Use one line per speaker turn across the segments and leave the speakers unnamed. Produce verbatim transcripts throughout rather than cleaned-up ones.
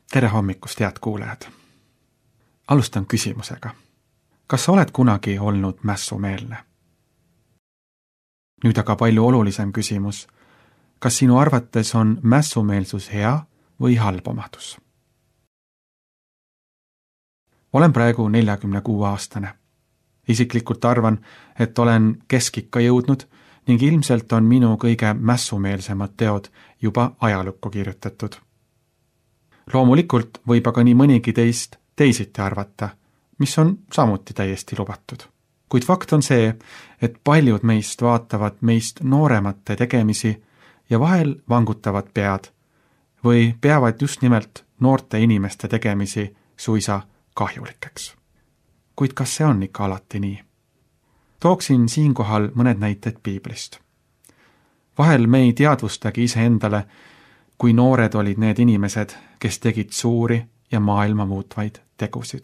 tere hommikust, head kuulajad! Alustan küsimusega. Kas sa oled kunagi olnud mässumeelne? Nüüd aga palju olulisem küsimus. Kas sinu arvates on mässumeelsus hea või halb omadus? Olen praegu neljakümne kuue aastane. Isiklikult arvan, et olen keskikka jõudnud ning ilmselt on minu kõige mässumeelsemad teod juba ajalukku kirjutatud. Loomulikult võib aga nii mõnigi teist teisiti arvata, mis on samuti täiesti lubatud. Kuid fakt on see, et paljud meist vaatavad meist nooremate tegemisi ja vahel vangutavad pead või peavad just nimelt noorte inimeste tegemisi suisa kahjulikeks. Kuid kas see on ikka alati nii? Tooksin siinkohal mõned näited piiblist. Vahel me ei teadvustagi iseendale, kui noored olid need inimesed, kes tegid suuri ja maailma muutvaid tegusid.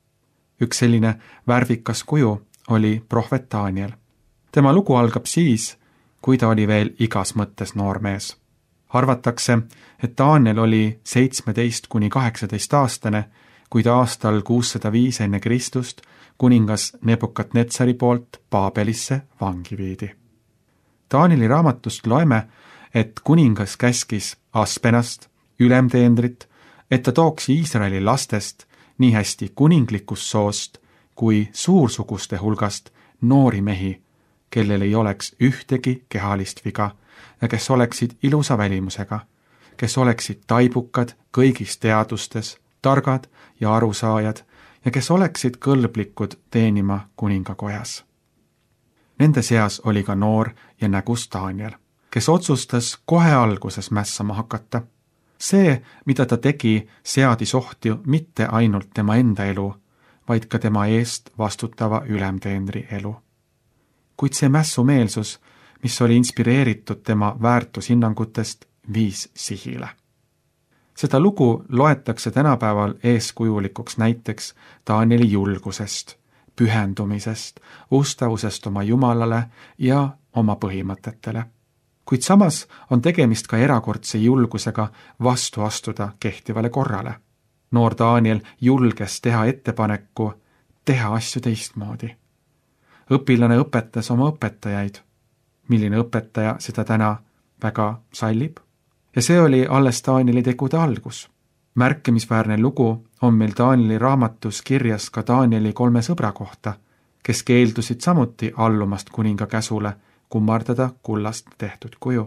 Üks selline värvikas kuju oli prohvet Daniel. Tema lugu algab siis, kui ta oli veel igas mõttes noormees. Arvatakse, et Daniel oli seitsmeteist kuni kaheksateist aastane, kui ta aastal kuussada viis enne Kristust kuningas Nebukadnetsari poolt Paabelisse vangi viidi. Danieli raamatust loeme, et kuningas käskis Aspenast, ülemteendrit, et ta tooks Iisraeli lastest nii hästi kuninglikust soost kui suursuguste hulgast noori mehi, kellel ei oleks ühtegi kehalist viga ja kes oleksid ilusa välimusega, kes oleksid taibukad kõigis teadustes, targad ja arusaajad ja kes oleksid kõlblikud teenima kuningakojas. Nende seas oli ka noor ja nägus Daniel, kes otsustas kohe alguses mässama hakata. See, mida ta tegi, seadis ohtu mitte ainult tema enda elu, vaid ka tema eest vastutava ülemteenri elu. Kuid see mässumeelsus, mis oli inspireeritud tema väärtushinnangutest, viis sihile. Seda lugu loetakse tänapäeval eeskujulikuks näiteks Danieli julgusest, pühendumisest, ustavusest oma Jumalale ja oma põhimõtetele. Kuid samas on tegemist ka erakordse julgusega vastu astuda kehtivale korrale. Noor Daniel julges teha ettepaneku teha asju teistmoodi. Õpilane õpetas oma õpetajaid. Milline õpetaja seda täna väga sallib? Ja see oli alles Danieli tegude algus. Märkimisväärne lugu on meil Danieli raamatus kirjas ka Danieli kolme sõbra kohta, kes keeldusid samuti allumast kuninga käsule kummardada kullast tehtud kuju.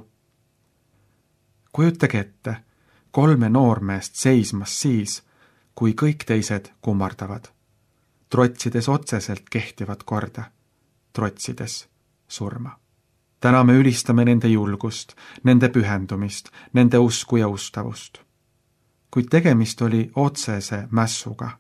Kujutage ette, kolme noormeest seismas siis, kui kõik teised kummardavad, trotsides otseselt kehtivat korda, trotsides surma. Täna me ülistame nende julgust, nende pühendumist, nende usku ja ustavust. Kuid tegemist oli otsese mässuga.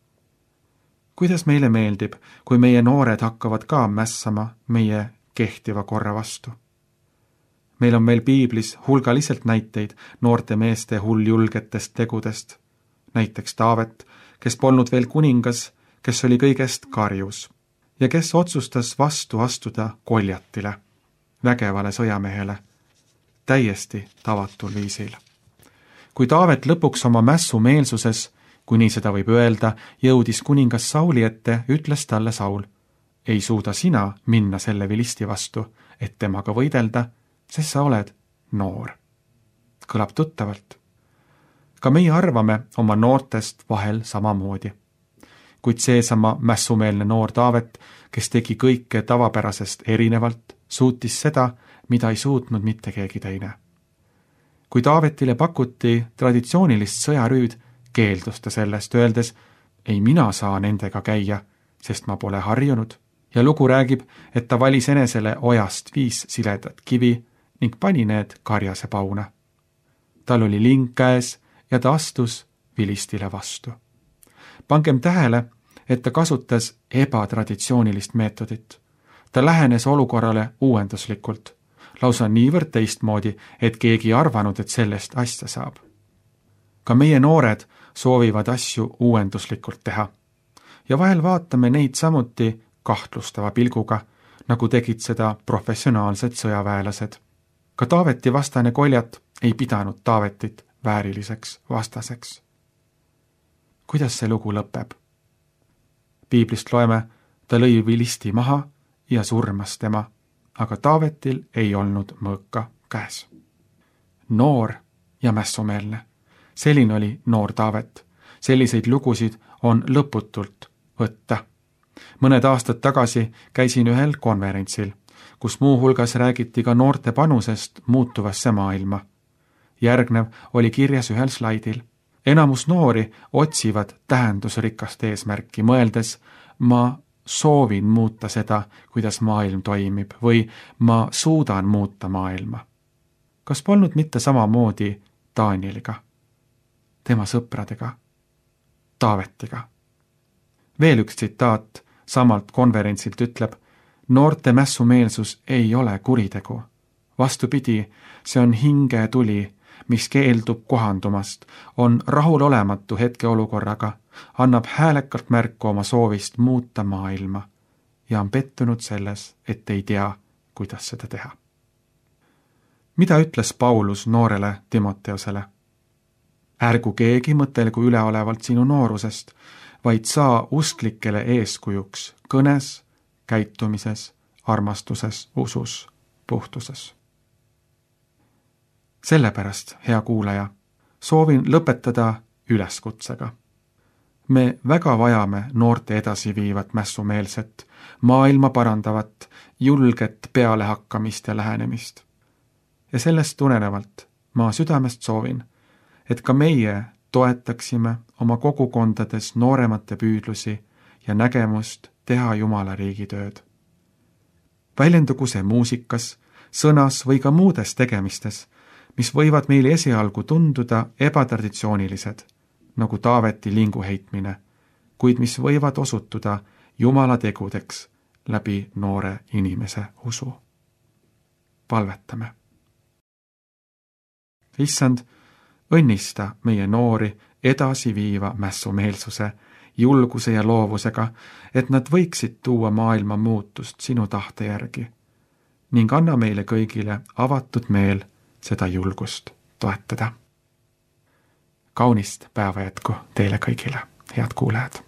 Kuidas meile meeldib, kui meie noored hakkavad ka mässama meie kehtiva korra vastu? Meil on meil piiblis hulgaliselt näiteid noorte meeste hulljulgetest tegudest. Näiteks Taavet, kes polnud veel kuningas, kes oli kõigest karjus ja kes otsustas vastu astuda Koljatile, vägevale sõjamehele, täiesti tavatul viisil. Kui Taavet lõpuks oma mässumeelsuses, kui nii seda võib öelda, jõudis kuningas Sauli ette, ütles talle Saul: ei suuda sina minna selle vilisti vastu, et temaga võidelda, sest sa oled noor. Kõlab tuttavalt. Ka meie arvame oma noortest vahel samamoodi. Kuid seesama mässumeelne noor Taavet, kes tegi kõike tavapärasest erinevalt, suutis seda, mida ei suutnud mitte keegi teine. Kui Taavetile pakuti traditsioonilist sõjarüüd, keeldus ta sellest, öeldes: ei mina saa nendega käia, sest ma pole harjunud. Ja lugu räägib, et ta valis enesele ojast viis siledat kivi ning pani need karjase pauna. Tal oli ling käes ja ta astus vilistile vastu. Pangem tähele, et ta kasutas ebatraditsioonilist meetodit. Ta lähenes olukorrale uuenduslikult, lausa niivõrd teistmoodi, et keegi arvanud, et sellest asja saab. Ka meie noored soovivad asju uuenduslikult teha. Ja vahel vaatame neid samuti kahtlustava pilguga, nagu tegid seda professionaalsed sõjaväelased. Ka Taaveti vastane Koljat ei pidanud Taavetit vääriliseks vastaseks. kuidas see lugu lõpeb? Piiblist loeme, ta lõi vilisti maha ja surmas tema, aga Taavetil ei olnud mõõka käes. Noor ja mässumeelne. Selline oli noor Taavet. Selliseid lugusid on lõputult võtta. Mõned aastad tagasi käisin ühel konverentsil, kus muu hulgas räägiti ka noorte panusest muutuvasse maailma. Järgnev oli kirjas ühel slaidil. Enamus noori otsivad tähendusrikast eesmärki, mõeldes, ma soovin muuta seda, kuidas maailm toimib, või ma suudan muuta maailma. Kas polnud mitte samamoodi Danieliga, tema sõpradega, Taavetiga? Veel üks tsitaat samalt konverentsilt ütleb, noorte mässumeelsus ei ole kuritegu. Vastupidi, see on hingetuli, mis keeldub kohandumast, on rahulolematu hetkeolukorraga, annab häälekalt märku oma soovist muuta maailma ja on pettunud selles, et ei tea, kuidas seda teha. Mida ütles Paulus noorele Timoteusele? Ärgu keegi mõtelgu üleolevalt sinu noorusest, vaid saa usklikele eeskujuks kõnes, käitumises, armastuses, usus, puhtuses. Sellepärast, hea kuulaja, soovin lõpetada üleskutsega. Me väga vajame noorte edasiviivat mässumeelset, maailma parandavat, julget pealehakkamist ja lähenemist. Ja sellest tulenevalt ma südamest soovin, et ka meie toetaksime oma kogukondades nooremate püüdlusi ja nägemust teha Jumala riigitööd. Väljendugu see muusikas, sõnas või ka muudes tegemistes, mis võivad meile esialgu tunduda ebatraditsioonilised, nagu Taaveti lingu heitmine, kuid mis võivad osutuda Jumala tegudeks läbi noore inimese usu. Palvetame. Issand, õnnista meie noori edasiviiva mässumeelsuse, julguse ja loovusega, et nad võiksid tuua maailma muutust sinu tahte järgi ning anna meile kõigile avatud meel seda julgust toetada. Kaunist päeva jätku teile kõigile, head kuulajad!